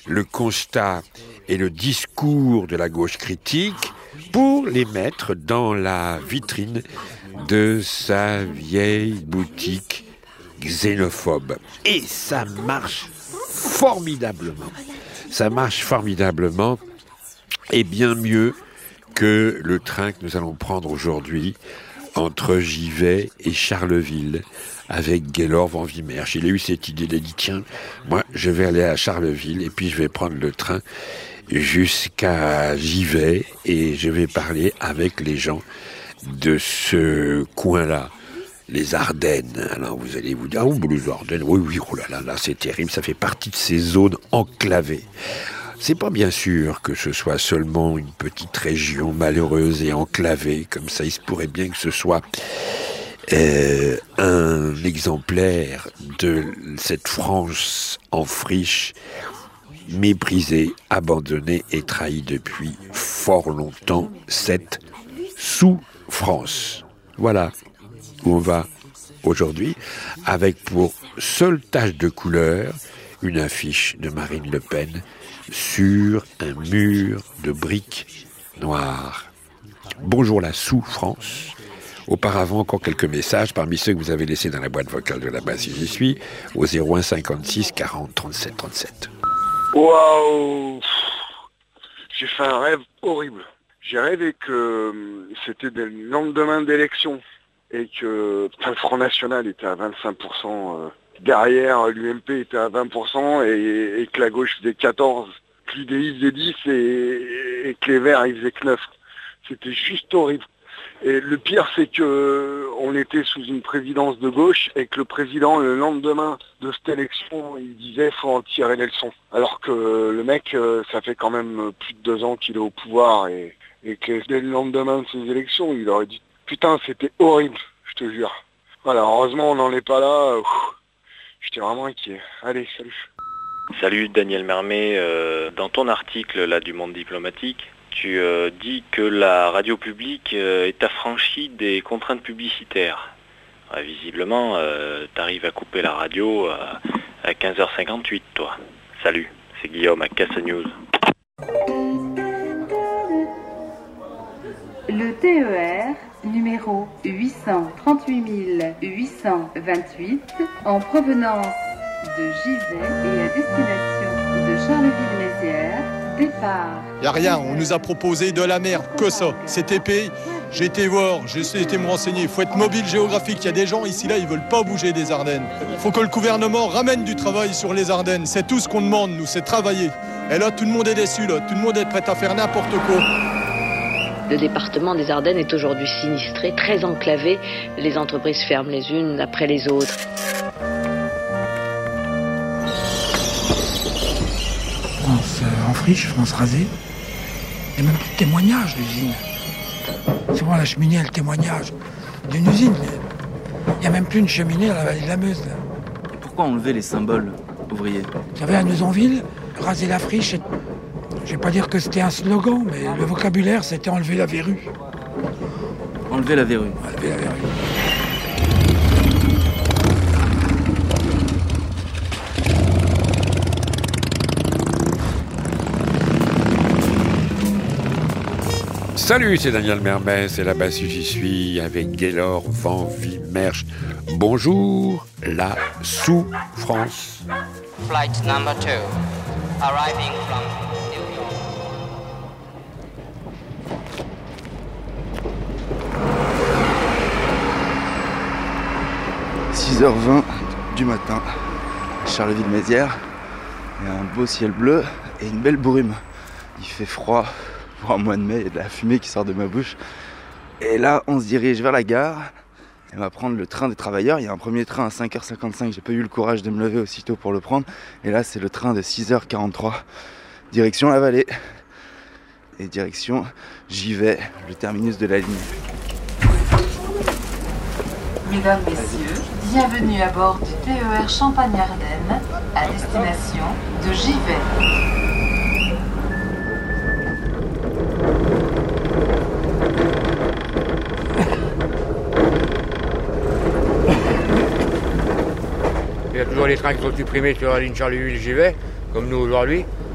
le constat et le discours de la gauche critique pour les mettre dans la vitrine de sa vieille boutique xénophobe. Et ça marche formidablement. Ça marche formidablement et bien mieux que le train que nous allons prendre aujourd'hui entre Givet et Charleville avec Gaylord Van Wimmersch. Il a eu cette idée, il a dit tiens, moi je vais aller à Charleville et puis je vais prendre le train jusqu'à Givet et je vais parler avec les gens de ce coin-là, les Ardennes. Alors vous allez vous dire, oh les Ardennes, oui, oh là, c'est terrible, ça fait partie de ces zones enclavées. C'est pas bien sûr que ce soit seulement une petite région malheureuse et enclavée, comme ça il se pourrait bien que ce soit un exemplaire de cette France en friche, méprisée, abandonnée et trahie depuis fort longtemps, cette sous-France. Voilà où on va aujourd'hui, avec pour seule tache de couleur une affiche de Marine Le Pen sur un mur de briques noires. Bonjour la sous-France. Auparavant, encore quelques messages parmi ceux que vous avez laissés dans la boîte vocale de la base si j'y suis, au 01 56 40 37 37. Waouh! J'ai fait un rêve horrible. J'ai rêvé que c'était le lendemain d'élection et que le Front National était à 25%, derrière l'UMP était à 20% et que la gauche faisait 14%, que l'UDI faisait 10% et que les Verts ils faisaient 9%. C'était juste horrible. Et le pire, c'est que on était sous une présidence de gauche et que le président, le lendemain de cette élection, il disait faut en tirer les leçons. Alors que le mec, ça fait quand même plus de 2 ans qu'il est au pouvoir et que dès le lendemain de ces élections, il aurait dit putain, c'était horrible, je te jure. Voilà, heureusement, on n'en est pas là. J'étais vraiment inquiet. Allez, salut. Salut Daniel Mermet, dans ton article là du Monde diplomatique, tu dis que la radio publique est affranchie des contraintes publicitaires. Visiblement, t'arrives à couper la radio à 15h58, toi. Salut, c'est Guillaume à Casse News. Le TER numéro 838 828 en provenance de Givet et à destination de Charleville-Mézières, départ. Y a rien, on nous a proposé de la merde, que ça. C'est épais, j'ai été voir, j'ai été me renseigner. Il faut être mobile géographique, il y a des gens ici là, ils veulent pas bouger des Ardennes. Il faut que le gouvernement ramène du travail sur les Ardennes. C'est tout ce qu'on demande, nous, c'est travailler. Et là, tout le monde est déçu, là. Tout le monde est prêt à faire n'importe quoi. Le département des Ardennes est aujourd'hui sinistré, très enclavé. Les entreprises ferment les unes après les autres. France en friche, France rasée. Il n'y a même plus de témoignage d'usine. C'est voir la cheminée, le témoignage d'une usine. Il n'y a même plus une cheminée dans la vallée de la Meuse. Là. Et pourquoi enlever les symboles ouvriers? Vous savez, à Neuzonville, raser la friche, je vais pas dire que c'était un slogan, mais le vocabulaire, c'était enlever la verrue. Enlever la verrue. Enlever la verrue. Salut, c'est Daniel Mermet, c'est là-bas si j'y suis avec Gaylord Van Wimmersch. Bonjour, la sous-France. Flight number 2, arriving from New York. 6h20 du matin, Charleville-Mézières. Il y a un beau ciel bleu et une belle brume. Il fait froid. Pour un mois de mai, il y a de la fumée qui sort de ma bouche. Et là, on se dirige vers la gare. Et on va prendre le train des travailleurs. Il y a un premier train à 5h55. J'ai pas eu le courage de me lever aussitôt pour le prendre. Et là, c'est le train de 6h43. Direction la vallée. Et direction Givet, le terminus de la ligne. Mesdames, Messieurs, bienvenue à bord du TER Champagne-Ardenne à destination de Givet. Il y a toujours les trains qui sont supprimés sur la ligne Charleville-Givet, comme nous aujourd'hui.